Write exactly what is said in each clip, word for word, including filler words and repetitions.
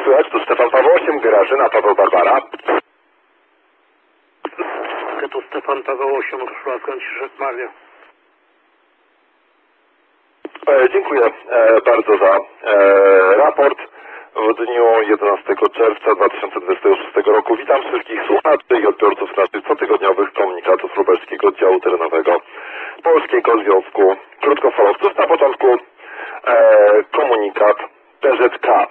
słychać? Tu Stefan Paweł osiem, Grażyna Paweł Barbara. Tu Stefan Paweł osiem, Urszula Franciszek Maria. E, dziękuję e, bardzo za e, raport w dniu jedenastego czerwca dwa tysiące dwudziestego szóstego roku. Witam wszystkich słuchaczy i odbiorców naszych cotygodniowych komunikatów lubelskiego oddziału terenowego Polskiego Związku Krótkofalowców. Na początku e, komunikat P Z K.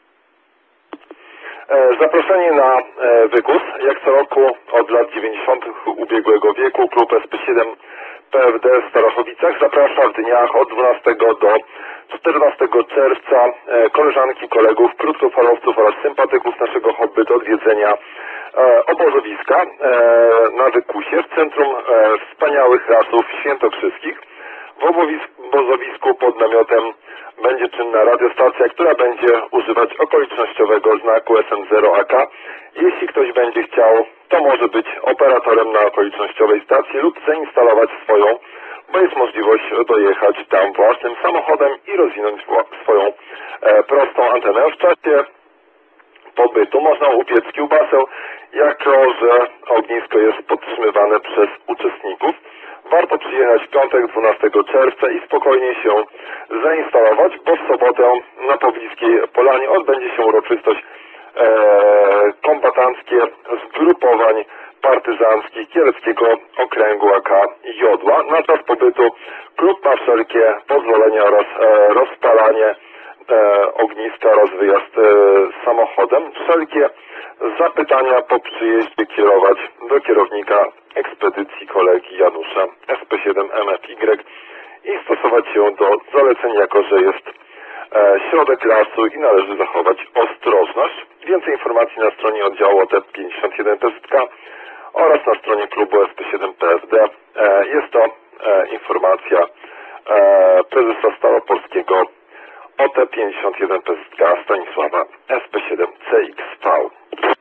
E, zaproszenie na e, wykład. Jak co roku od lat dziewięćdziesiątych ubiegłego wieku klub S P siedem P F D w Starachowicach zaprasza w dniach od dwunastego do czternastego czerwca e, koleżanki, kolegów, krótkofalowców oraz sympatyków naszego hobby do odwiedzenia e, obozowiska e, na Wykusie w centrum e, wspaniałych lasów świętokrzyskich. W obozowisku pod namiotem będzie czynna radiostacja, która będzie używać okolicznościowego znaku S M zero A K. Jeśli ktoś będzie chciał, to może być operatorem na okolicznościowej stacji lub zainstalować swoją, bo jest możliwość dojechać tam własnym samochodem i rozwinąć swoją e, prostą antenę. W czasie pobytu można upiec kiełbasę, jako że ognisko jest podtrzymywane przez uczestników. Warto przyjechać w piątek dwunastego czerwca i spokojnie się zainstalować, bo w sobotę na pobliskiej polanie odbędzie się uroczystość e, kombatanckie zgrupowań partyzanckich Kieleckiego Okręgu A K Jodła. Na czas pobytu klub ma wszelkie pozwolenia oraz e, rozpalanie e, ogniska oraz wyjazd e, samochodem. Wszelkie zapytania po przyjeździe kierować do kierownika ekspedycji kolegi Janusza S P siedem M F Y i stosować się do zaleceń, jako że jest e, środek lasu i należy zachować ostrożność. Więcej informacji na stronie oddziału O T pięćdziesiąt jeden P Z K oraz na stronie klubu S P siedem P F D. E, jest to e, informacja e, prezesa Staropolskiego O T pięćdziesiąt jeden P Z K Stanisława S P siedem C X V.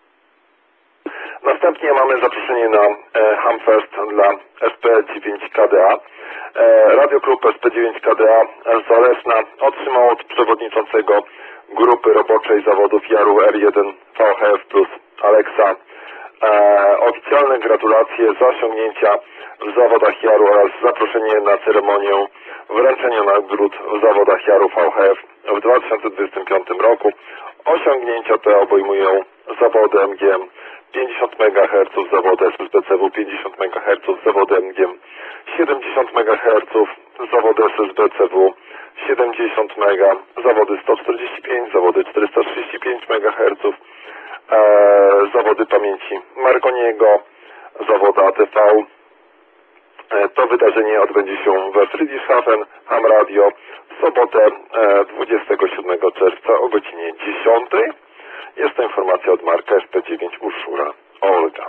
Następnie mamy zaproszenie na e, Hamfest dla S P dziewięć K D A. E, Radioklub S P dziewięć K D A z Zalesna otrzymał od przewodniczącego grupy roboczej zawodów Jaru R jeden V H F plus Aleksa e, oficjalne gratulacje z osiągnięcia w zawodach Jaru oraz zaproszenie na ceremonię wręczenia nagród w zawodach Jaru V H F w dwa tysiące dwudziestym piątym roku. Osiągnięcia te obejmują zawody M G M pięćdziesiąt megaherców, zawody S S B C W pięćdziesiąt megaherców, zawody M G M siedemdziesiąt megaherców, zawody S S B C W siedemdziesiąt mega, zawody sto czterdzieści pięć, zawody czterysta trzydzieści pięć megaherców, e, zawody pamięci Marconiego, zawody A T V. E, to wydarzenie odbędzie się we Friedrichshafen Ham Radio w sobotę e, dwudziestego siódmego czerwca o godzinie dziesiątej. Jest to informacja od Marka S P dziewięć Urszula Olga.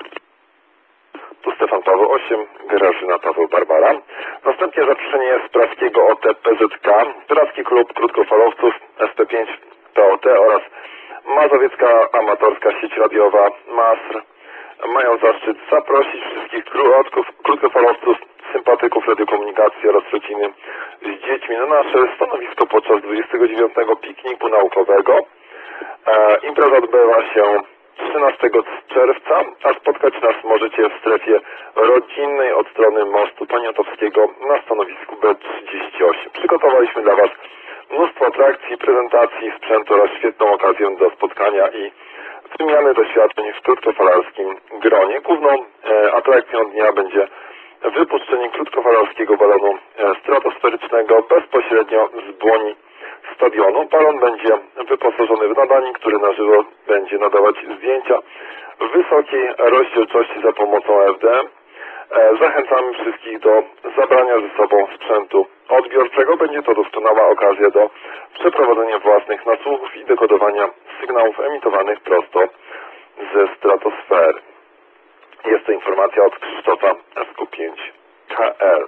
Tu Stefan Paweł osiem, Grażyna Paweł Barbara. Następnie zaproszenie z praskiego O T P Z K, praski klub krótkofalowców S P pięć P O T oraz Mazowiecka Amatorska Sieć Radiowa M A S R mają zaszczyt zaprosić wszystkich krótkofalowców, sympatyków radiokomunikacji oraz rodziny z dziećmi na nasze stanowisko podczas dwudziestego dziewiątego pikniku naukowego. E, impreza odbywa się trzynastego czerwca, a spotkać nas możecie w strefie rodzinnej od strony mostu Poniatowskiego na stanowisku B trzydzieści osiem. Przygotowaliśmy dla Was mnóstwo atrakcji, prezentacji, sprzętu oraz świetną okazję do spotkania i wymiany doświadczeń w krótkofalarskim gronie. Główną e, atrakcją dnia będzie wypuszczenie krótkofalarskiego balonu e, stratosferycznego bezpośrednio z błoni stadionu. Balon będzie wyposażony w nadanik, który na żywo będzie nadawać zdjęcia w wysokiej rozdzielczości za pomocą F D M. Zachęcamy wszystkich do zabrania ze sobą sprzętu odbiorczego. Będzie to doskonała okazja do przeprowadzenia własnych nasłuchów i dekodowania sygnałów emitowanych prosto ze stratosfery. Jest to informacja od Krzysztofa S Q pięć K L.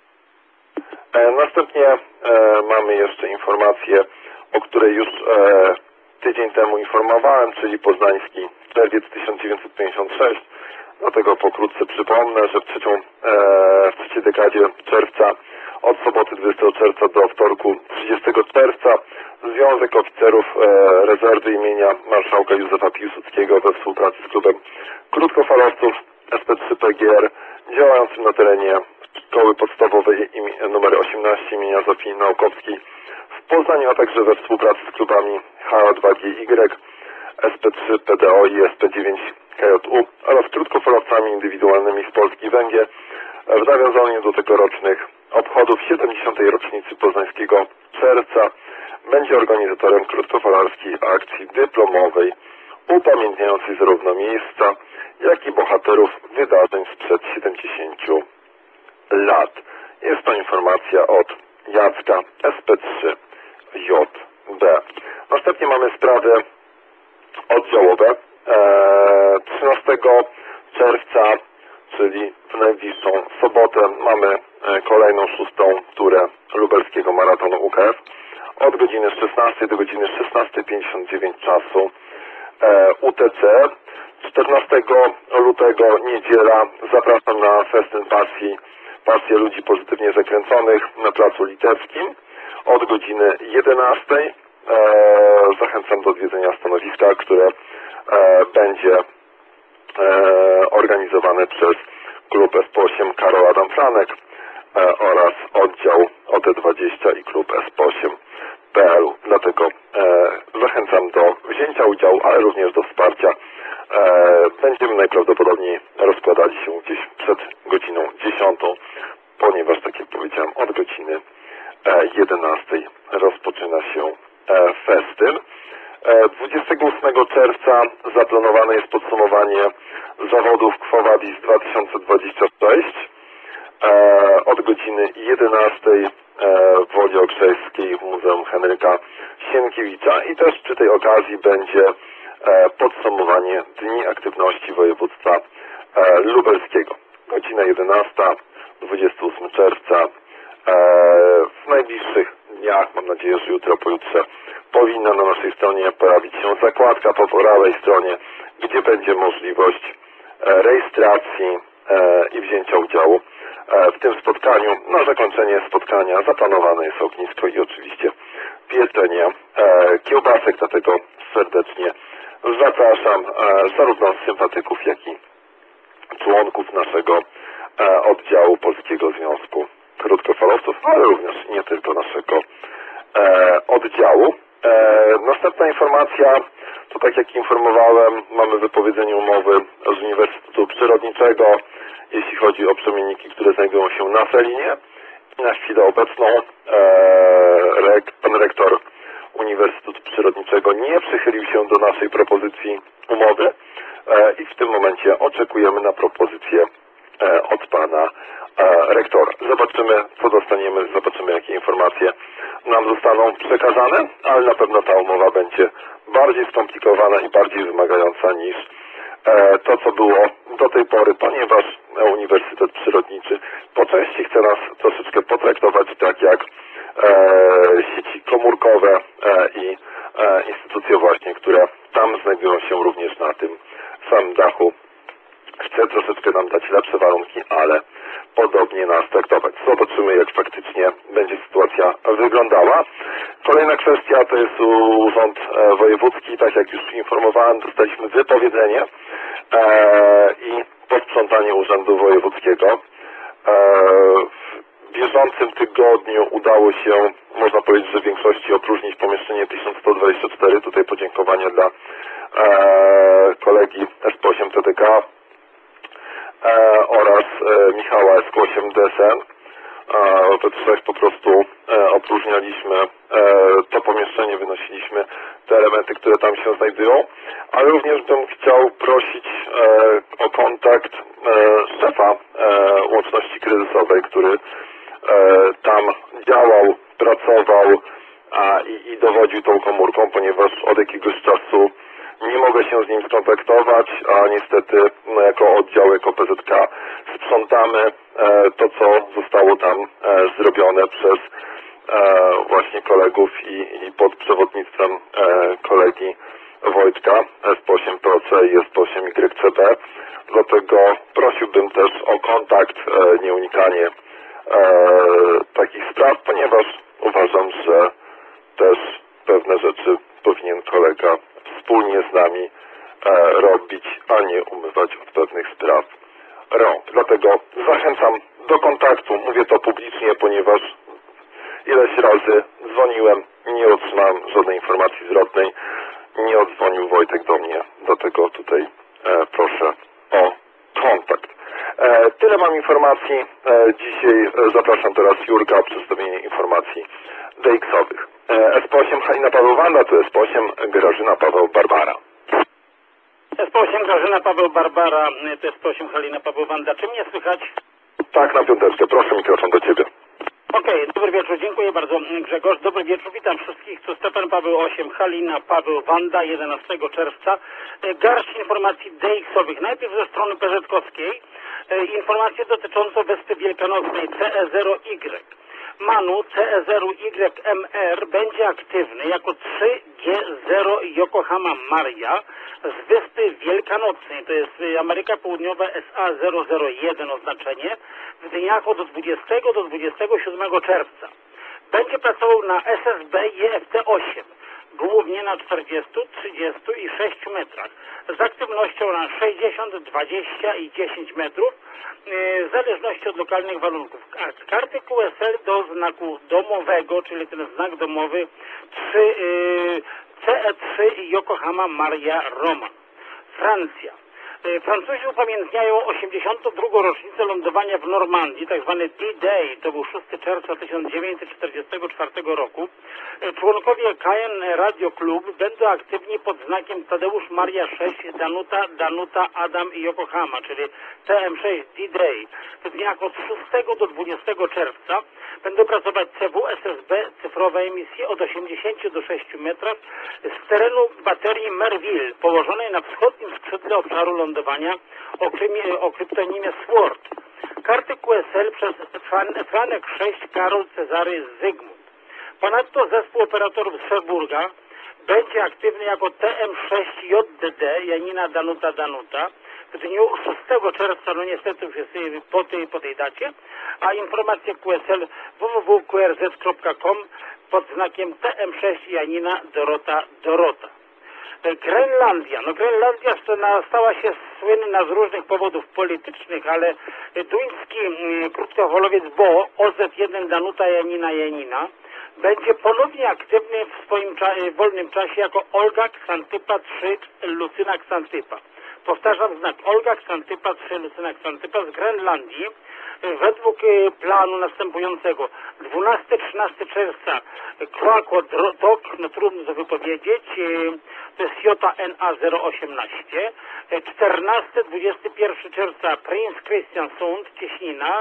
Następnie e, mamy jeszcze informację, o której już e, tydzień temu informowałem, czyli poznański czerwiec tysiąc dziewięćset pięćdziesiąt sześć. Dlatego pokrótce przypomnę, że w, trzecią, e, w trzeciej dekadzie czerwca, od soboty dwudziestego czerwca do wtorku trzydziestego czerwca, w związku Związek Oficerów e, Rezerwy imienia Marszałka Józefa Piłsudskiego we współpracy z klubem krótkofalowców S P trzy P G R działającym na terenie Szkoły Podstawowej nr osiemnaście imienia Zofii Naukowskiej w Poznaniu, a także we współpracy z klubami H A dwa G Y, S P trzy P D O i S P dziewięć K J U oraz krótkofalowcami indywidualnymi z Polski Węgier w nawiązaniu do tegorocznych obchodów siedemdziesiątej rocznicy poznańskiego Czerwca będzie organizatorem krótkofalarskiej akcji dyplomowej upamiętniającej zarówno miejsca, jak i bohaterów wydarzeń sprzed siedemdziesięciu lat. Jest to informacja od Jacka S P trzy J B. Następnie mamy sprawy oddziałowe. trzynastego czerwca, czyli w najbliższą sobotę, mamy kolejną szóstą turę lubelskiego maratonu U K F. Od godziny szesnastej do godziny szesnastej pięćdziesiąt dziewięć czasu U T C. czternastego lutego, niedziela, zapraszam na festyn pasji, pasję ludzi pozytywnie zakręconych na Placu Litewskim. Od godziny jedenastej zachęcam do odwiedzenia stanowiska, które e, będzie e, organizowane przez klub S P osiem Karol Adam Franek e, oraz oddział O T dwadzieścia i klub S P osiem P L. Dlatego e, zachęcam do wzięcia udziału, ale również do wsparcia. E, będziemy najprawdopodobniej rozkładali się gdzieś przed godziną dziesiątą, ponieważ, tak jak powiedziałem, od godziny jedenastej rozpoczyna się festyn. dwudziestego ósmego czerwca zaplanowane jest podsumowanie zawodów Quo Vadis dwa tysiące dwadzieścia sześć od godziny jedenastej w Woli Okrzejskiej w Muzeum Henryka Sienkiewicza i też przy tej okazji będzie podsumowanie Dni Aktywności Województwa Lubelskiego. Godzina jedenasta, dwudziestego ósmego czerwca. W najbliższych dniach, mam nadzieję, że jutro, pojutrze, powinna na naszej stronie pojawić się zakładka po prawej stronie, gdzie będzie możliwość rejestracji i wzięcia udziału w tym spotkaniu. Na zakończenie spotkania zaplanowane jest ognisko i oczywiście pieczenie kiełbasek, dlatego serdecznie zapraszam zarówno sympatyków, jak i członków naszego oddziału Polskiego Związku Krótkofalowców, ale również nie tylko naszego e, oddziału. E, następna informacja, to tak jak informowałem, mamy wypowiedzenie umowy z Uniwersytetu Przyrodniczego, jeśli chodzi o przemienniki, które znajdują się na Felinie. Na chwilę obecną e, rek, pan rektor Uniwersytetu Przyrodniczego nie przychylił się do naszej propozycji umowy e, i w tym momencie oczekujemy na propozycję e, od pana rektora. Zobaczymy, co dostaniemy, zobaczymy, jakie informacje nam zostaną przekazane, ale na pewno ta umowa będzie bardziej skomplikowana i bardziej wymagająca niż to, co było do tej pory, ponieważ Uniwersytet Przyrodniczy po części chce nas troszeczkę potraktować tak jak sieci komórkowe i instytucje właśnie, które tam znajdują się również na tym samym dachu. Chce troszeczkę nam dać lepsze warunki, ale podobnie nas traktować. Zobaczymy, jak faktycznie będzie sytuacja wyglądała. Kolejna kwestia to jest Urząd Wojewódzki. Tak jak już informowałem, dostaliśmy wypowiedzenie e, i posprzątanie Urzędu Wojewódzkiego. E, w bieżącym tygodniu udało się, można powiedzieć, że w większości opróżnić pomieszczenie tysiąc sto dwadzieścia cztery. Tutaj podziękowania dla e, kolegi S P osiem T D K. E, oraz e, Michała S Q osiem D S N. E, we trzech po prostu e, opróżnialiśmy e, to pomieszczenie, wynosiliśmy te elementy, które tam się znajdują, ale również bym chciał prosić e, o kontakt e, szefa e, łączności kryzysowej, który e, tam działał, pracował a, i, i dowodził tą komórką, ponieważ od jakiegoś czasu nie mogę się z nim skontaktować, a niestety no, jako oddział, jako P Z K sprzątamy e, to, co zostało tam e, zrobione przez e, właśnie kolegów i, i pod przewodnictwem e, kolegi Wojtka S P osiem P O C i S P osiem Y C B. Dlatego prosiłbym też o kontakt, e, nieunikanie e, takich spraw, ponieważ uważam, że też pewne rzeczy powinien kolega wspólnie z nami e, robić, a nie umywać od pewnych spraw rąk. Dlatego zachęcam do kontaktu, mówię to publicznie, ponieważ ileś razy dzwoniłem, nie otrzymałem żadnej informacji zwrotnej, nie odzwonił Wojtek do mnie, dlatego tutaj e, proszę o kontakt. E, tyle mam informacji. E, dzisiaj e, zapraszam teraz Jurka o przedstawienie informacji D X-owych. E, S P osiem Halina Paweł Wanda, to S P osiem Grażyna Paweł Barbara. S P osiem Grażyna Paweł Barbara, to S P osiem Halina Paweł Wanda. Czy mnie słychać? Tak, na piąteczkę. Proszę, mikrofon do Ciebie. Okej, okay, dobry wieczór, dziękuję bardzo Grzegorz. Dobry wieczór, witam wszystkich. Tu Stefan Paweł osiem, Halina Paweł Wanda, jedenastego czerwca. Garść informacji D X-owych. Najpierw ze strony Peżetkowskiej. Informacje dotyczące Wyspy Wielkanocnej C E zero Y. Manu C E zero Y M R będzie aktywny jako trzy G zero Yokohama Maria z Wyspy Wielkanocnej, to jest Ameryka Południowa S A zero zero jeden oznaczenie, w dniach od dwudziestego do dwudziestego siódmego czerwca. Będzie pracował na S S B J F T osiem, głównie na czterdziestu, trzydziestu i sześciu metrach, z aktywnością na sześćdziesiąt, dwadzieścia i dziesięć metrów, w zależności od lokalnych warunków. Karty Q S L do znaku domowego, czyli ten znak domowy trzy, C E trzy Yokohama Maria Roma. Francja. Francuzi upamiętniają osiemdziesiątą drugą rocznicę lądowania w Normandii, tak zwany D-Day, to był szóstego czerwca tysiąc dziewięćset czterdziestego czwartego roku. Członkowie K N Radio Club będą aktywni pod znakiem Tadeusz Maria sześć, Danuta, Danuta, Adam i Yokohama, czyli T M sześć D-Day. W dniach od szóstego do dwudziestego czerwca będą pracować C W S S B, cyfrowe emisje od osiemdziesięciu do sześciu metrów z terenu baterii Merville, położonej na wschodnim skrzydle obszaru lądowania o, krymie, o kryptonimie Sword. Karty Q S L przez Franek sześć Karol Cezary Zygmunt. Ponadto zespół operatorów z Szerburga będzie aktywny jako T M sześć J D D Janina Danuta Danuta w dniu szóstego czerwca, no niestety już jest po tej, po tej dacie, a informacje Q S L w w w kropka q r z kropka com pod znakiem T M sześć Janina Dorota Dorota. Grenlandia. No Grenlandia stała się słynna z różnych powodów politycznych, ale duński krótkofalowiec Bo, O Z jeden Danuta Janina Janina, będzie ponownie aktywny w swoim cza wolnym czasie jako Olga Ksantypa trzy Lucyna Ksantypa. Powtarzam znak Olga Ksantypa trzy Lucyna Ksantypa z Grenlandii. Według planu następującego dwunastego trzynastego czerwca Krakot Tok, no trudno to wypowiedzieć, to jest Jota N A zero osiemnaście, czternastego dwudziestego pierwszego czerwca Prince Christian Sund, Cieśnina,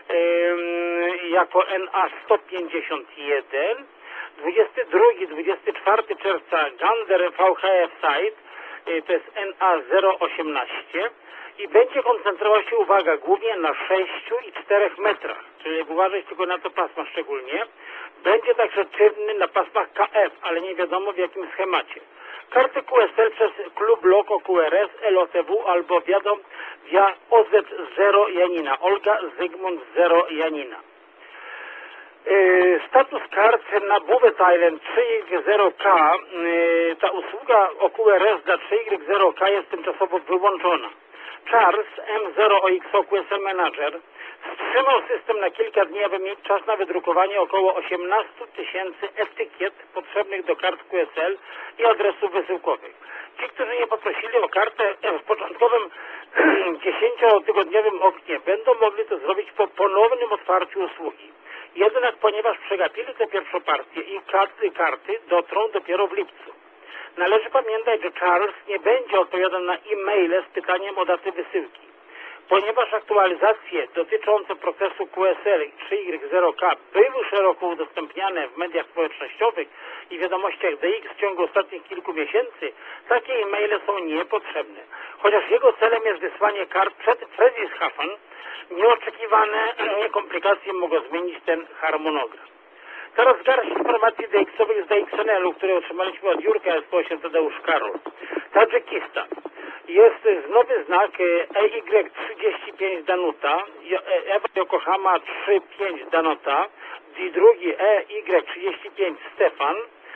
jako N A sto pięćdziesiąt jeden, dwudziestego drugiego dwudziestego czwartego czerwca Gander V H F Site, to jest N A zero osiemnaście i będzie koncentrował się, uwaga, głównie na sześciu i czterech metrach, czyli uważać tylko na to pasma szczególnie. Będzie także czynny na pasmach K F, ale nie wiadomo w jakim schemacie. Karty Q S L przez Klub Loko Q R S, L O T W albo wiadom via O Z zero Janina, Olga Zygmunt zero Janina. Yy, status kart na Buvet Island trzy Y zero K, yy, ta usługa o Q R S dla trzy Y zero K jest tymczasowo wyłączona. Charles M zero O X O Q S L Manager wstrzymał system na kilka dni, aby mieć czas na wydrukowanie około osiemnaście tysięcy etykiet potrzebnych do kart Q S L i adresów wysyłkowych. Ci, którzy nie poprosili o kartę w początkowym dziesięciotygodniowym oknie, będą mogli to zrobić po ponownym otwarciu usługi. Jednak ponieważ przegapili tę pierwszą partię i karty, karty dotrą dopiero w lipcu. Należy pamiętać, że Charles nie będzie odpowiadał na e-maile z pytaniem o datę wysyłki. Ponieważ aktualizacje dotyczące procesu Q S L i trzy Y zero K były szeroko udostępniane w mediach społecznościowych i wiadomościach D X w ciągu ostatnich kilku miesięcy, takie e-maile są niepotrzebne. Chociaż jego celem jest wysłanie kart przed Friedrichshafen, nieoczekiwane komplikacje mogą zmienić ten harmonogram. Teraz garść informacji D X-owych z D X N L-u, które otrzymaliśmy od Jurka S P osiem Tadeusz Karol. Tadżykistan. Jest nowy znak E Y trzydzieści pięć Danuta, Ewa Yokohama trzy pięć Danuta, i drugi E Y trzydzieści pięć Stefan,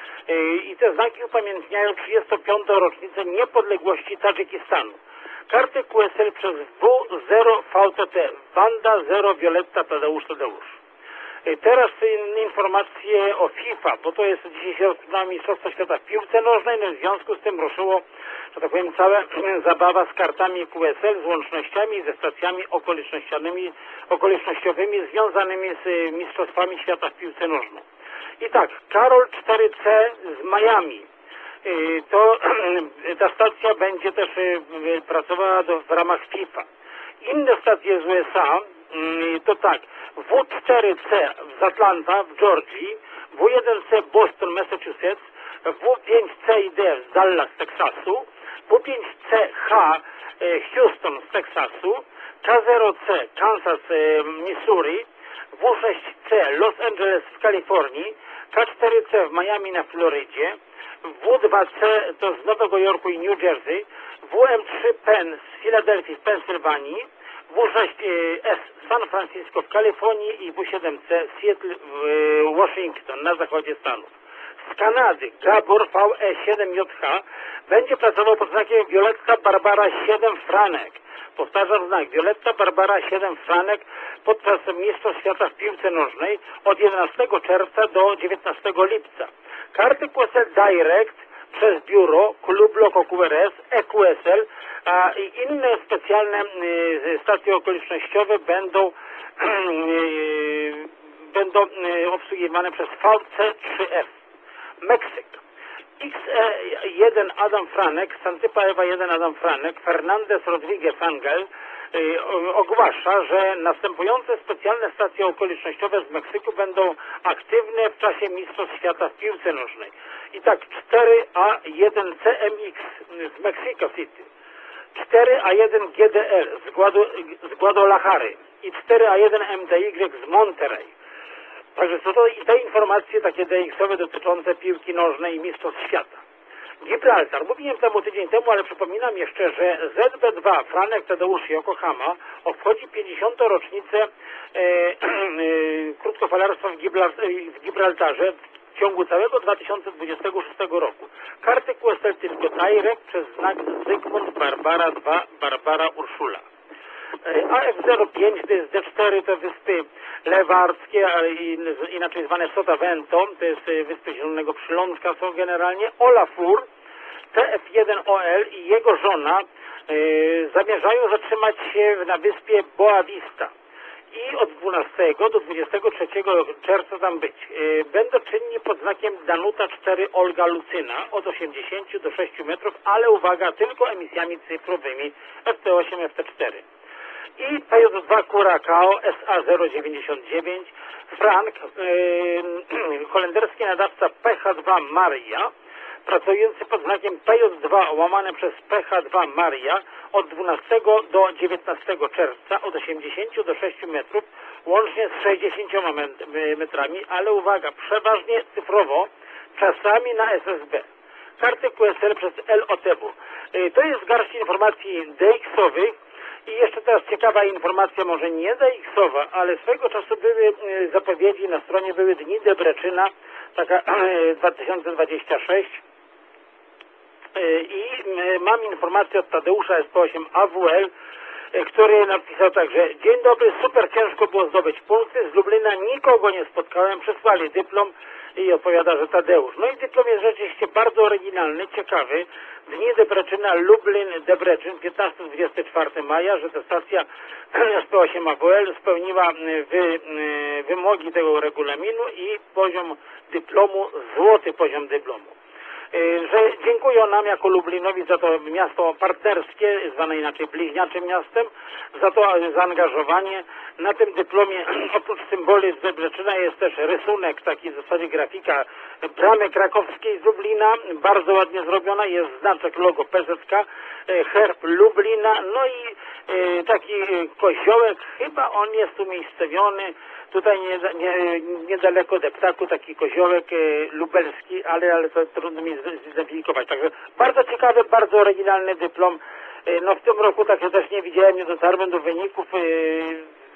I te znaki upamiętniają trzydziestą piątą rocznicę niepodległości Tadżykistanu. Karty Q S L przez W zero V T T, Wanda zero Violetta Tadeusz Tadeusz. Teraz informacje o FIFA, bo to jest dzisiaj się rozpoczyna Mistrzostwo Świata w piłce nożnej, no w związku z tym ruszyło, że tak powiem, cała zabawa z kartami Q S L, z łącznościami, ze stacjami okolicznościowymi, okolicznościowymi związanymi z Mistrzostwami Świata w piłce nożnej. I tak, Karol cztery C z Miami. To ta stacja będzie też pracowała do, w ramach FIFA. Inne stacje z U S A to tak, W cztery C z Atlanta w Georgii, W jeden C Boston, Massachusetts, W pięć C i D z Dallas, Teksasu, W pięć C H Houston z Teksasu, K zero C Kansas, Missouri, W sześć C Los Angeles w Kalifornii, K cztery C w Miami na Florydzie, W dwa C to z Nowego Jorku i New Jersey, W M trzy Penn z Filadelfii w Pensylwanii, W sześć S San Francisco w Kalifornii i W siedem C Seattle w Washington na zachodzie Stanów. Z Kanady Gabor V E siedem J H będzie pracował pod znakiem Violetta Barbara siedem Franek. Powtarzam znak Violetta Barbara siedem Franek podczas Mistrzostw Świata w piłce nożnej od jedenastego czerwca do dziewiętnastego lipca. Karty Q S L Direct przez biuro, klub Loco Q R S, E Q S L a i inne specjalne y, stacje okolicznościowe będą, y, będą y, obsługiwane przez V C trzy F. Meksyk. X E jeden Adam Franek, Santypa Ewa jeden Adam Franek, Fernandez Rodriguez Angel y, ogłasza, że następujące specjalne stacje okolicznościowe z Meksyku będą aktywne w czasie Mistrzostw Świata w piłce nożnej. I tak cztery A jeden C M X z Mexico City, cztery A jeden G D L z, Guadu, z Guadalajary i cztery A jeden M D Y z Monterrey. Także są to i te informacje takie D X-owe dotyczące piłki nożnej i Mistrzostw Świata. Gibraltar. Mówiłem temu tydzień temu, ale przypominam jeszcze, że Z B dwa Franek Tadeusz Yokohama obchodzi pięćdziesiątą rocznicę e, e, krótkofalarstwa w, Gibraltar, w Gibraltarze w ciągu całego dwa tysiące dwudziestego szóstego roku. Karty Q S L tylko Direct przez znak Zygmunt Barbara dwa Barbara Urszula. A F zero pięć to jest D cztery, to wyspy lewardzkie, inaczej zwane Sotavento, to jest wyspy Zielonego Przylądka są generalnie. Olafur, T F jeden O L i jego żona yy, zamierzają zatrzymać się na wyspie Boa Vista i od dwunastego do dwudziestego trzeciego czerwca tam być. Yy, będą czynni pod znakiem Danuta cztery Olga Lucyna od osiemdziesięciu do sześciu metrów, ale uwaga, tylko emisjami cyfrowymi F T osiem, F T cztery. I P J dwa Curacao S A zero dziewięćdziesiąt dziewięć, Frank, yy, holenderski nadawca P H dwa Maria, pracujący pod znakiem P J dwa łamane przez P H dwa Maria od dwunastego do dziewiętnastego czerwca od osiemdziesięciu do sześciu metrów, łącznie z sześćdziesięcioma metrami, ale uwaga, przeważnie cyfrowo, czasami na S S B. Karty Q S L przez L O T B U. Yy, to jest garść informacji D X-owych. I jeszcze teraz ciekawa informacja, może nie D X-owa, ale swego czasu były zapowiedzi, na stronie były Dni Debreczyna, taka dwa tysiące dwudziesty szósty. I mam informację od Tadeusza S P osiem A W L, który napisał tak, że dzień dobry, super ciężko było zdobyć punkty, z Lublina nikogo nie spotkałem, przysłali dyplom i odpowiada, że Tadeusz. No i dyplom jest rzeczywiście bardzo oryginalny, ciekawy. Dni Debreczyna, Lublin, Debreczyn, piętnastego do dwudziestego czwartego maja, że ta stacja S P osiem A W L spełniła wy, wymogi tego regulaminu i poziom dyplomu, złoty poziom dyplomu. Że dziękują nam jako Lublinowi za to miasto partnerskie, zwane inaczej bliźniaczym miastem, za to zaangażowanie. Na tym dyplomie oprócz symboli z Debreczyna jest też rysunek, taki w zasadzie grafika bramy krakowskiej z Lublina, bardzo ładnie zrobiona, jest znaczek logo P Z K, herb Lublina, no i taki koziołek, chyba on jest umiejscowiony tutaj nie, nie, niedaleko deptaku, taki koziołek lubelski, ale, ale to trudno mi zidentyfikować. Także bardzo ciekawy, bardzo oryginalny dyplom. No w tym roku tak ja też nie widziałem, nie dotarłem do wyników.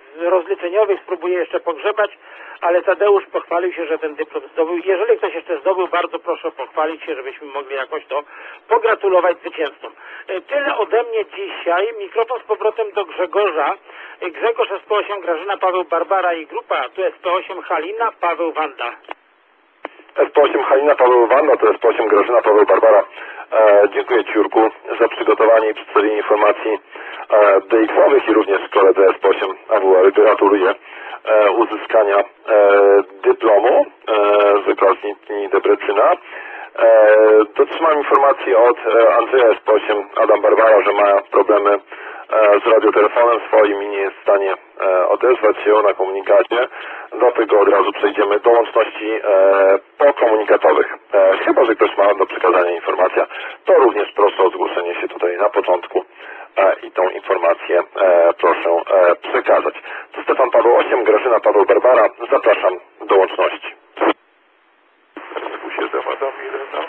rozliczeniowych spróbuję jeszcze pogrzebać, ale Tadeusz pochwalił się, że ten dyplom zdobył. Jeżeli ktoś jeszcze zdobył, bardzo proszę pochwalić się, żebyśmy mogli jakoś to pogratulować zwycięzcom. Tyle ode mnie dzisiaj. Mikrofon z powrotem do Grzegorza. Grzegorz S P osiem, Grażyna, Paweł, Barbara i grupa. Tu S P osiem, Halina, Paweł, Wanda. S P osiem Halina, Paweł, Wanda, to S P osiem Grażyna, Paweł, Barbara. E, dziękuję Ci, Jurku, za przygotowanie i przedstawienie informacji e, D X-owych i również koledze S P osiem A W R. Gratuluję e, uzyskania e, dyplomu e, z okazji Dni Debreczyna. E, dotrzymałem informacji od e, Andrzeja S P osiem Adam Barbara, że ma problemy e, z radiotelefonem swoim i nie jest w stanie e, odezwać się na komunikacie. Dlatego od razu przejdziemy do łączności e, pokomunikatowych. E, chyba, że ktoś ma do przekazania informacja, to również proszę o zgłoszenie się tutaj na początku e, i tą informację e, proszę e, przekazać. To Stefan Paweł osiem, Grażyna Paweł Barbara. Zapraszam do łączności. S Q siedem Adam Irena.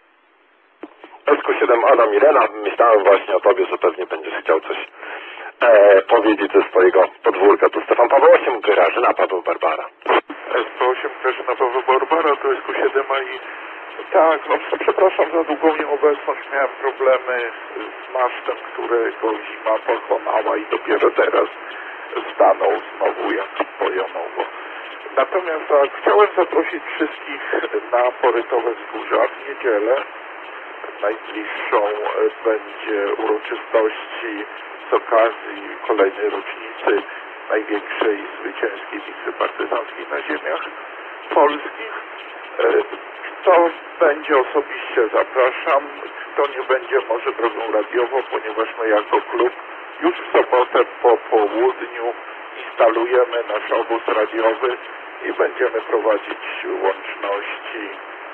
S Q siedem Adam Irena. Myślałem właśnie o Tobie, że pewnie będziesz chciał coś e, powiedzieć ze swojego podwórka. To Stefan Paweł osiem, Grażyna Paweł Barbara. S P osiem Grażyna Paweł Barbara, to S Q siedem A i tak, no przepraszam za długą nieobecność, miałem problemy z masztem, którego zima pokonała i dopiero teraz stanął znowu jak bojonowo. Natomiast tak, chciałem zaprosić wszystkich na Porytowe Wzgórza w niedzielę. Najbliższą będzie uroczystości z okazji kolejnej rocznicy największej zwycięskiej bitwy partyzanckiej na ziemiach polskich. Kto będzie, osobiście zapraszam, kto nie będzie, może drogą radiową, ponieważ my jako klub już w sobotę po południu instalujemy nasz obóz radiowy i będziemy prowadzić łączności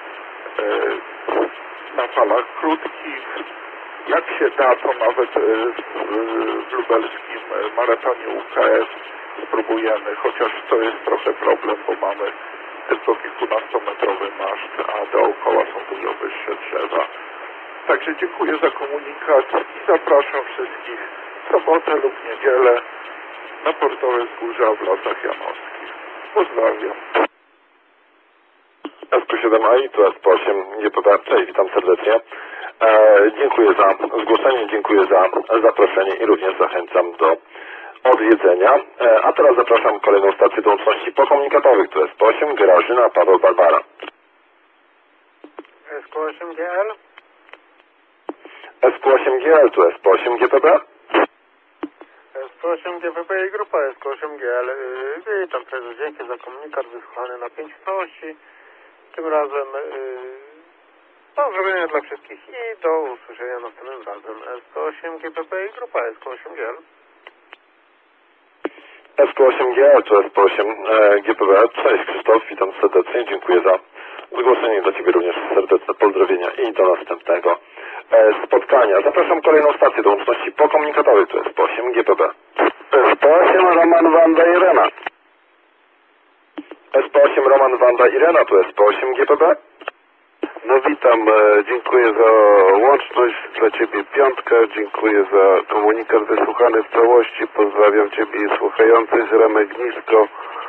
na falach krótkich. Jak się da, to nawet w lubelskim maratonie U K F spróbujemy, chociaż to jest trochę problem, bo mamy tylko kilkunastometrowy maszt, a dookoła są dużo wyższe drzewa. Także dziękuję za komunikat i zapraszam wszystkich w sobotę lub niedzielę na Porytowe Wzgórza w Lasach Janowskich. Pozdrawiam. S Q siedem A i tu S P osiem G P B. Cześć, witam serdecznie. E, dziękuję za zgłoszenie, dziękuję za zaproszenie i również zachęcam do odwiedzenia. E, a teraz zapraszam kolejną stację do łączności pokomunikatowych. Tu S P osiem, Grażyna, Paweł, Barbara. S P osiem G L. S P osiem G L, tu S P osiem G P B. S P osiem G P B i grupa S P osiem G L. Yy, witam prezes, dzięki za komunikat wysłuchany na pięć całości. Tym razem yy, pozdrowienia dla wszystkich i do usłyszenia następnym razem. S P osiem G P B i grupa S P osiem G L. S P osiem G L, tu S P osiem G P B. Cześć Krzysztof, witam serdecznie, dziękuję za zgłoszenie, dla Ciebie również serdeczne pozdrowienia i do następnego spotkania. Zapraszam kolejną stację do łączności pokomunikatowej, tu S P osiem G P B. S P osiem Roman, Wanda, Irena. S P osiem Roman, Wanda, Irena, tu S P osiem G P B. No witam, dziękuję za łączność, dla Ciebie piątka, dziękuję za komunikat wysłuchany w całości, pozdrawiam Ciebie i słuchających, Remek Nisko,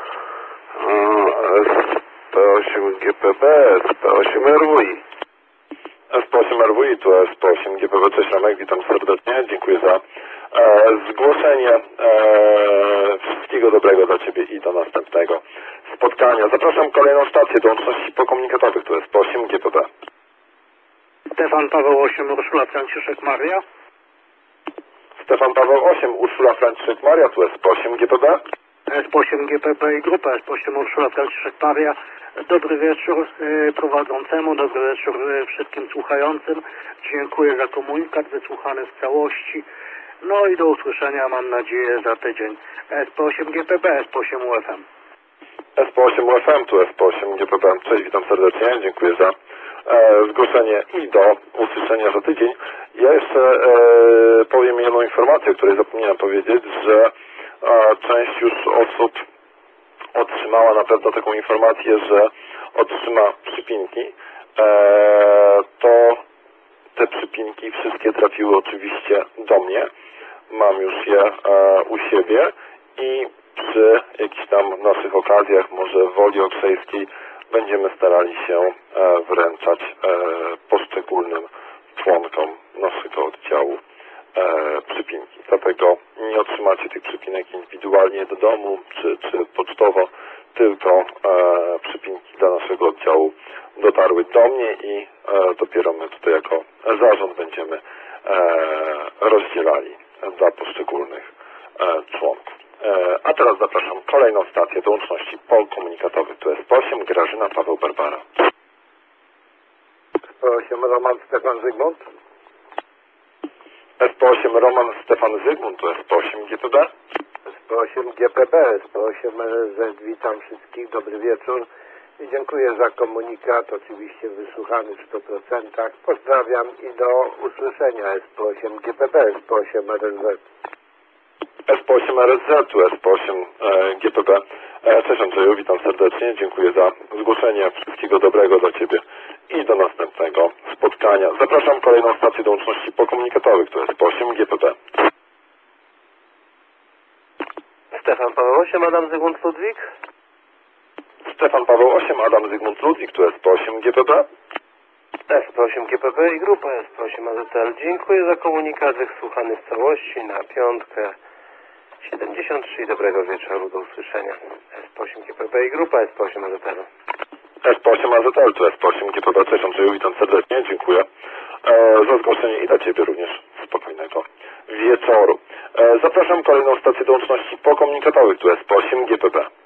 S P osiem G P B, S P osiem R W I. S P osiem R W I, tu S P osiem G P B, cześć Remek, witam serdecznie, dziękuję za e, zgłoszenie, e, wszystkiego dobrego dla Ciebie i do następnego spotkania. Zapraszam kolejną stację do łączności pokomunikatowych, tu S P osiem G P B. Stefan Paweł osiem, Urszula Franciszek Maria. Stefan Paweł osiem, Urszula Franciszek Maria, tu S P osiem G P B. S P osiem G P B i grupa S P osiem Urszula Franciszek Maria. Dobry wieczór y, prowadzącemu, dobry wieczór y, wszystkim słuchającym. Dziękuję za komunikat wysłuchany w całości. No i do usłyszenia, mam nadzieję, za tydzień. S P osiem G P B, S P osiem U F M. S P osiem U F M, tu S P osiem G P B. Cześć, witam serdecznie, dziękuję za e, zgłoszenie i do usłyszenia za tydzień. Ja jeszcze e, powiem jedną informację, o której zapomniałem powiedzieć, że e, część już osób otrzymała na pewno taką informację, że otrzyma przypinki. E, to te przypinki wszystkie trafiły oczywiście do mnie. Mam już je e, u siebie i przy jakichś tam naszych okazjach, może w Woli Okrzejskiej, będziemy starali się e, wręczać e, poszczególnym członkom naszego oddziału e, przypinki. Dlatego nie otrzymacie tych przypinek indywidualnie do domu czy, czy pocztowo, tylko e, przypinki dla naszego oddziału dotarły do mnie i e, dopiero my tutaj jako zarząd będziemy e, rozdzielali dla poszczególnych e, członków. E, a teraz zapraszam kolejną stację do łączności pokomunikatowych. To jest osiem, Grażyna, Paweł, Barbara. S P osiem Roman, Stefan, Zygmunt. S P osiem Roman, Stefan, Zygmunt, to S P osiem G P B. S P osiem G P B, S P osiem R S Z, witam wszystkich, dobry wieczór i dziękuję za komunikat, oczywiście wysłuchany w stu procentach. Pozdrawiam i do usłyszenia. S P osiem G P B, S P osiem R S Z. S P osiem R S Z, tu S P osiem e, G P B. E, cześć Andrzeju, witam serdecznie, dziękuję za zgłoszenie, wszystkiego dobrego dla Ciebie i do następnego spotkania. Zapraszam kolejną stację do łączności pokomunikatowych, to S P osiem G P B. Stefan Paweł osiem, Adam Zygmunt Ludwik. Stefan Paweł osiem, Adam Zygmunt Ludwik, tu S P osiem G P B. S P osiem G P B i grupa S P osiem A Z L. Dziękuję za komunikat wysłuchany w całości na piątkę siedemdziesiąt trzy i dobrego wieczoru, do usłyszenia. S P osiem G P B i grupa S P osiem A Z L. S P osiem A Z L, tu S P osiem G P B. Cześć Andrzeju, witam serdecznie, dziękuję e, za zgłoszenie i dla Ciebie również spokojnego wieczoru. E, zapraszam kolejną stację do łączności pokomunikatowych, tu S P osiem G P B.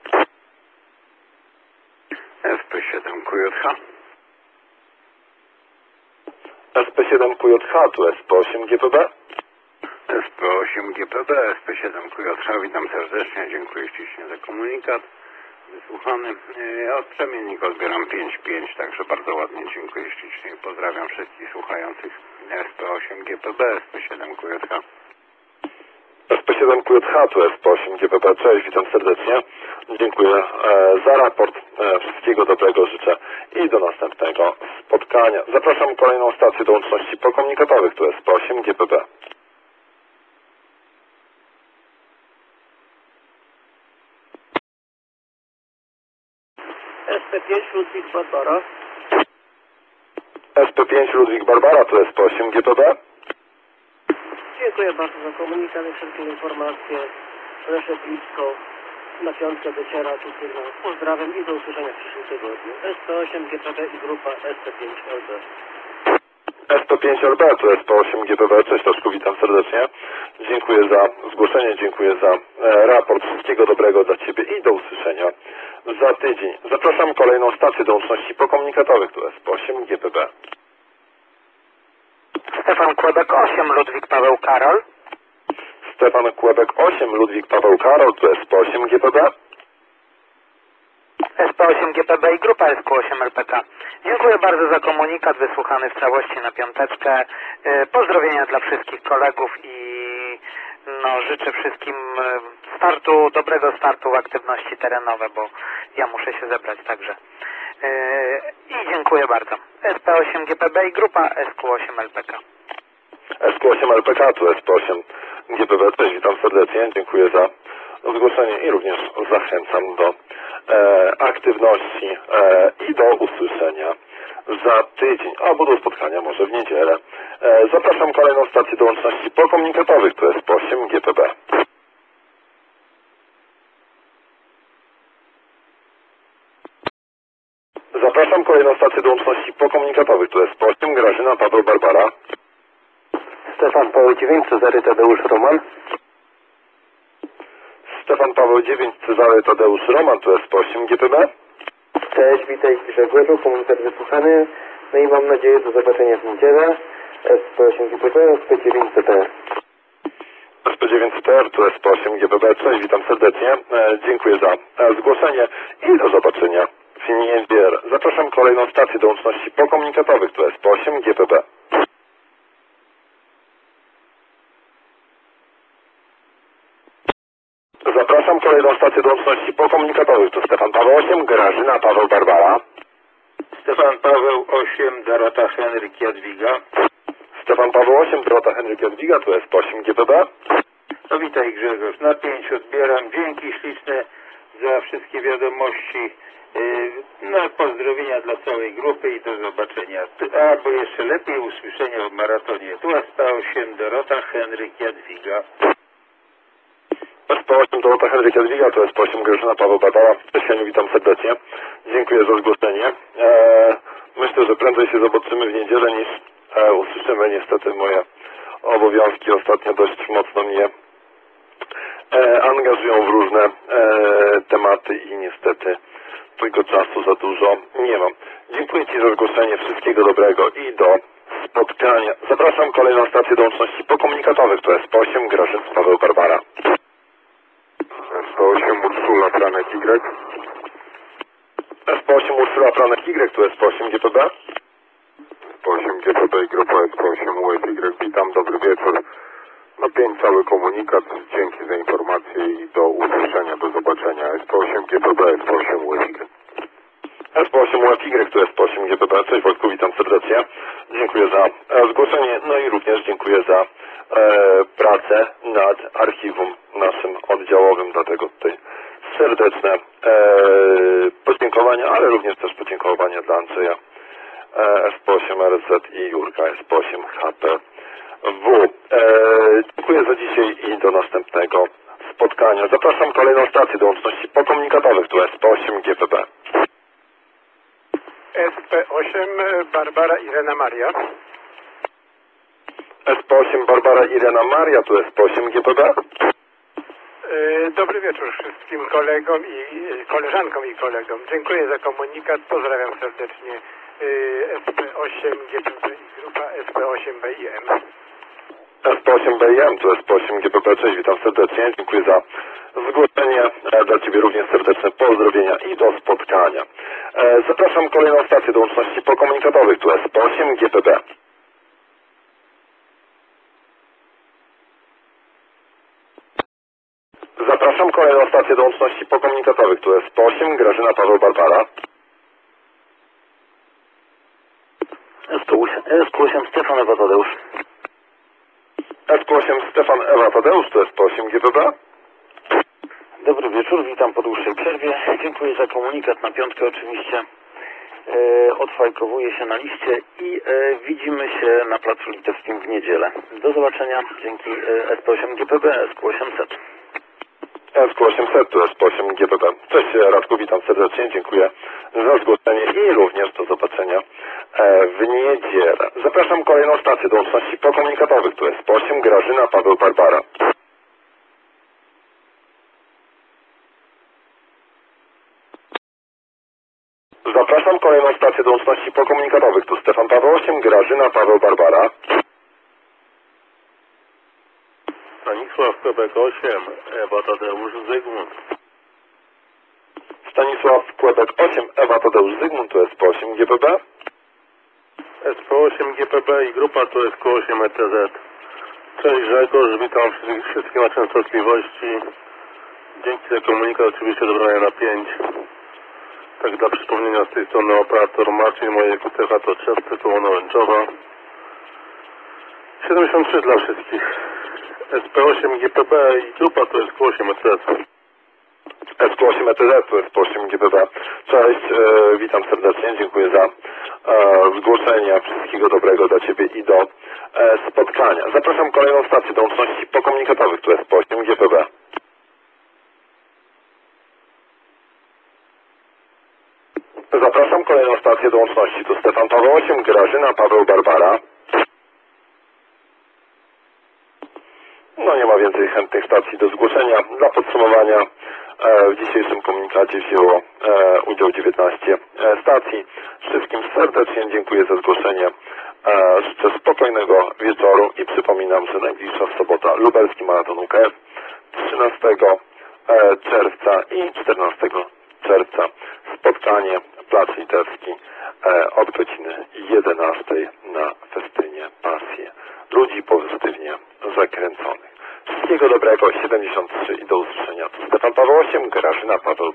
S P siedem Q J H. S P siedem Q J H, tu S P osiem G P B. S P osiem G P B, S P siedem Q J H, witam serdecznie, dziękuję ślicznie za komunikat wysłuchany. E, Od przemiennik odbieram pięć pięć, także bardzo ładnie dziękuję ślicznie i pozdrawiam wszystkich słuchających. S P osiem G P B, S P siedem Q J H. S P siedem Q J H, tu S P osiem G P B. Cześć, witam serdecznie. Dziękuję e, za raport. E, wszystkiego dobrego życzę i do następnego spotkania. Zapraszam kolejną stację do łączności pokomunikatowych, tu S P osiem G P B. S P pięć Ludwik Barbara. S P pięć Ludwik Barbara, tu S P osiem G P B. Dziękuję bardzo za komunikat i wszelkie informacje. Leszek blisko na piątkę dociera tutaj na pozdrawiam i do usłyszenia w przyszłym tygodniu. S P osiem G P B i grupa S P pięć L B. S P pięć L B, tu S P osiem G P B. Cześć Toszku, witam serdecznie. Dziękuję za zgłoszenie, dziękuję za e, raport. Wszystkiego dobrego dla Ciebie i do usłyszenia za tydzień. Zapraszam kolejną stację do łączności pokomunikatowych, tu S P osiem G P B. Stefan Kłebek osiem Ludwik Paweł Karol. Stefan Kłebek osiem, Ludwik Paweł Karol, tu S P osiem G P B. S P osiem G P B i grupa S Q osiem L P K. Dziękuję bardzo za komunikat wysłuchany w całości na piąteczkę. E, Pozdrowienia dla wszystkich kolegów i no, życzę wszystkim e, startu, dobrego startu w aktywności terenowe, bo ja muszę się zebrać także. E, I dziękuję bardzo. S P osiem G P B i grupa S Q osiem L P K. S Q osiem L P K, tu S P osiem G P B. Cześć, witam serdecznie, dziękuję za zgłoszenie i również zachęcam do e, aktywności e, i do usłyszenia za tydzień, albo do spotkania może w niedzielę. E, zapraszam kolejną stację do łączności pokomunikatowych, to S P osiem G P B. Zapraszam kolejną stację do łączności pokomunikatowych, to S P osiem Grażyna, Paweł, Barbara. Stefan Paweł dziewięć, Cezary Tadeusz Roman. Stefan Paweł dziewięć, Cezary Tadeusz Roman, to S P osiem G P B. Cześć, witaj Grzegorzu, komunikat wysłuchany. No i mam nadzieję do zobaczenia w niedzielę. S P osiem G P B, S P dziewięć C T R. S P dziewięć C T R, tu S P osiem G P B. Cześć, witam serdecznie. E, dziękuję za e, zgłoszenie i do zobaczenia w niedzielę. Zapraszam kolejną stację do łączności pokomunikatowych, tu S P osiem G P B. Zapraszam kolejną stację do łączności pokomunikatowych, tu Stefan Paweł osiem, Grażyna, Paweł, Barbara. Stefan Paweł osiem, Dorota Henryk Jadwiga. Stefan Paweł osiem, Dorota Henryk Jadwiga, tu S P osiem G P B. No witaj Grzegorz, na pięć odbieram. Dzięki śliczne za wszystkie wiadomości. No pozdrowienia dla całej grupy i do zobaczenia. Albo jeszcze lepiej usłyszenia w maratonie. Tu S P osiem Dorota, Henryk, Jadwiga. S P osiem Dorota, Henryk, Jadwiga, to S P osiem Grażyna, Paweł, Barbara. Cześć, witam serdecznie. Dziękuję za zgłoszenie. Eee, myślę, że prędzej się zobaczymy w niedzielę niż e, usłyszymy. Niestety moje obowiązki ostatnio dość mocno mnie e, angażują w różne e, tematy i niestety tego czasu za dużo nie mam. Dziękuję Ci za zgłoszenie. Wszystkiego dobrego i do spotkania. Zapraszam kolejną stację do łączności pokomunikatowych. To S P osiem Grażyna, Paweł, Barbara. S P osiem Ursula, Franek Y. S P osiem Ursula, Franek Y, tu S P osiem G P B. S P osiem G P B i grupa S P osiem U F Y. Witam, dobry wieczór. Na pięć cały komunikat. Dzięki za informację i do usłyszenia, do zobaczenia. S P osiem G P B, S P osiem U F Y. S P osiem U F Y, tu S P osiem G P B. Cześć Wojtku, witam serdecznie. Dziękuję za e, zgłoszenie, no i również dziękuję za e, pracę nad archiwum naszym oddziałowym, dlatego tutaj serdeczne e, podziękowania, ale również też podziękowania dla Andrzeja e, S P osiem R Z i Jurka S P osiem H P W. E, dziękuję za dzisiaj i do następnego spotkania. Zapraszam kolejną stację do łączności pokomunikatowych, tu S P osiem G P B. S P osiem Barbara Irena Maria. S P osiem Barbara Irena Maria, tu S P osiem G P B. Dobry wieczór wszystkim kolegom i koleżankom i kolegom. Dziękuję za komunikat. Pozdrawiam serdecznie S P osiem G P B i grupa S P osiem B I M. S P osiem B I M, tu S P osiem G P B. Cześć, witam serdecznie. Dziękuję za zgłoszenie. Dla Ciebie również serdeczne pozdrowienia i do spotkania. Zapraszam kolejną stację do łączności pokomunikatowych, tu S P osiem G P B. Zapraszam kolejną stację do łączności pokomunikatowych, tu S P osiem Grażyna, Paweł, Barbara. S P osiem Stefan, Ewa, Tadeusz. S P osiem Stefan, Ewa, Tadeusz, tu S P osiem G P B. Dobry wieczór, witam po dłuższej przerwie. Dziękuję za komunikat, na piątkę oczywiście. E, odfajkowuję się na liście i e, widzimy się na Placu Litewskim w niedzielę. Do zobaczenia, dzięki e, S P osiem G P B, S Q osiemset. S Q osiemset, tu S P osiem G P B. Cześć Radku, witam serdecznie, dziękuję za zgłoszenie i również do zobaczenia w niedzielę. Zapraszam kolejną stację do łączności pokomunikatowych, tu S P osiem Grażyna, Paweł, Barbara. Zapraszam kolejną stację do łączności pokomunikatowych, tu Stefan, Paweł osiem, Grażyna, Paweł, Barbara. Stanisław, Quebec osiem, Ewa, Tadeusz, Zygmunt. Stanisław, Quebec osiem, Ewa, Tadeusz, Zygmunt, tu S P osiem G P B. S P osiem G P B i grupa to S Q osiem E T Z. Cześć Grzegorz, witam wszystkich, wszystkich na częstotliwości. Dzięki za komunikat, oczywiście dobrania na pięć. Tak dla przypomnienia, z tej strony operator Marcin, moje Q T H to Trzewce, koło Nałęczowa. siedemdziesiąt trzy dla wszystkich. S P osiem G P B i grupa to S Q osiem E T Z. S Q osiem E T Z, to S P osiem G P B. Cześć, e, witam serdecznie, dziękuję za e, zgłoszenie. Wszystkiego dobrego dla Ciebie i do e, spotkania. Zapraszam kolejną stację do łączności pokomunikatowych, tu S P osiem G P B. Zapraszam kolejną stację do łączności, tu Stefan, Paweł osiem, Grażyna, Paweł, Barbara. No nie ma więcej chętnych stacji do zgłoszenia. Dla podsumowania e, w dzisiejszym komunikacie wzięło e, udział dziewiętnaście e, stacji. Wszystkim serdecznie dziękuję za zgłoszenie. E, życzę spokojnego wieczoru i przypominam, że najbliższa sobota Lubelski Maraton U K F trzynastego czerwca i czternastego czerwca spotkanie Plac Litewski e, od godziny jedenastej na festynie Pasje. Ludzi pozytywnie zakręconych. Wszystkiego dobrego, siedemdziesiąt trzy i do usłyszenia. Tu Stefan, Paweł osiem, Grażyna, Paweł,